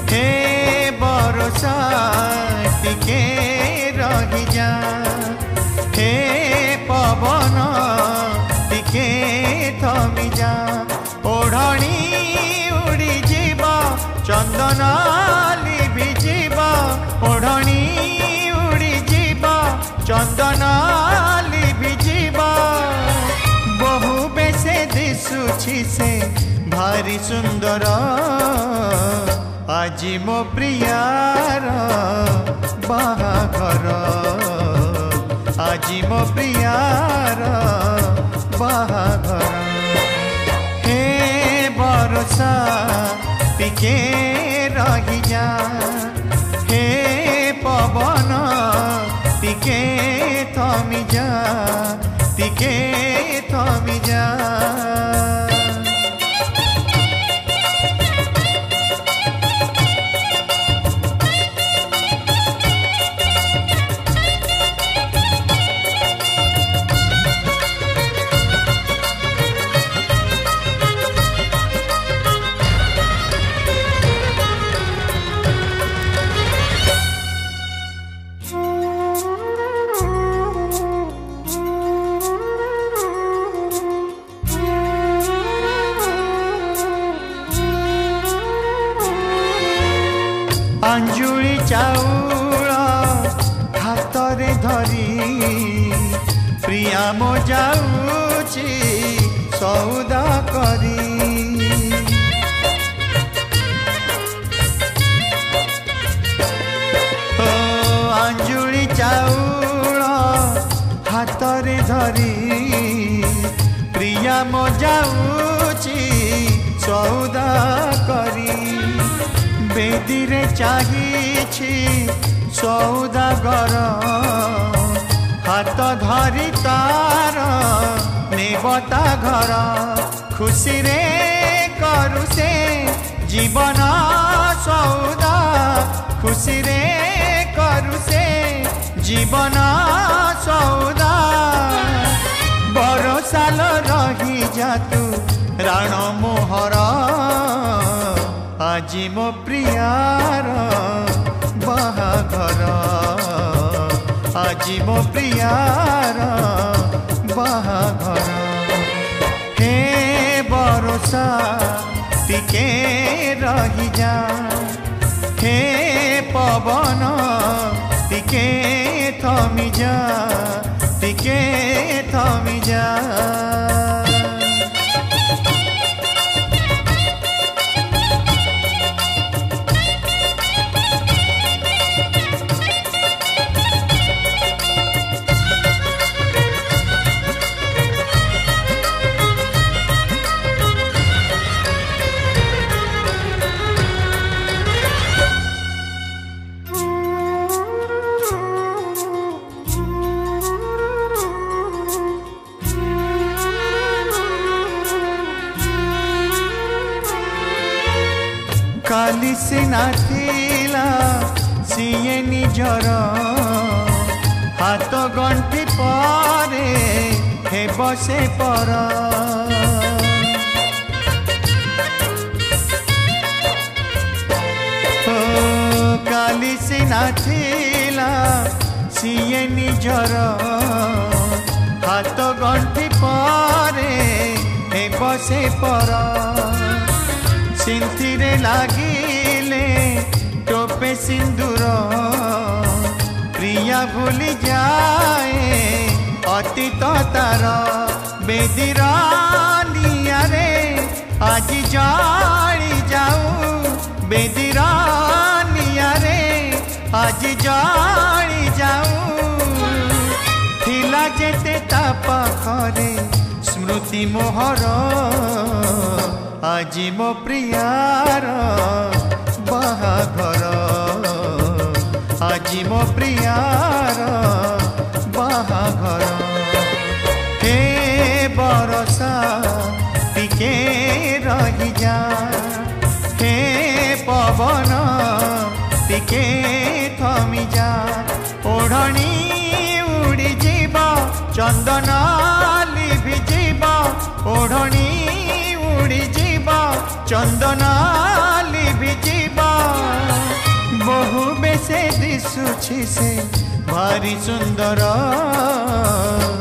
हे बरसा टिके रही जा हे पवन टिके थमी जा ओढ़णी उड़ी जीव चंदन लिभि जीव ओढ़णी उड़ी जीव चंदन लिभि जीव बहु बेसे दिशुछि से भारी सुंदर आजी मो प्रियार बाहाघर आजी मो प्रियार बाहाघर हे बरसा टिके रही जा हे पवन टिके थमी जा टिके थमी जा अंजुली चाउल हाथ रे धरी प्रिया मो जाऊची सौदा करी अंजुली चाउल हाथ रे धरी प्रिया मो जाऊची सौदा करी बेदी रे चाहिछि सौदागर हाथ धरी तार नेबता घर खुशी रे करू से जीवन सौदा खुशी रे करू से जीवन सौदा बरसाल रही जा तू राण मोहर आजी मो प्रियार बाहाघर आजी मो प्रियार बाहाघर हे बरसा टिके रही जा हे पवन टिके थमी जा टिके थमी जा काली सिना थिला सीए निजर हाथ गंठी परे हे बसे पर काली सिना थिला सीए निजर हाथ गंठी परे हे बसे पर सिंथिरे लागिले टोपे सिंदूर प्रिया भूली जाए अतीत तार बेदीर निया रे आज जली जाऊ बेदीर निया रे आज जली जाऊ थिला जेते ता पाखरे स्मृति मोहर आजी मो प्रियार बाहाघर आजी मो प्रियार बाहाघर हे बरसा टिके रही जा हे पवन टिके थमी जा ओढ़णी उड़ी जीव चंदन लिभि जीव ओढ़णी उड़ी जीव चंदन लिभि जीव दिशुछि से भारी सुंदर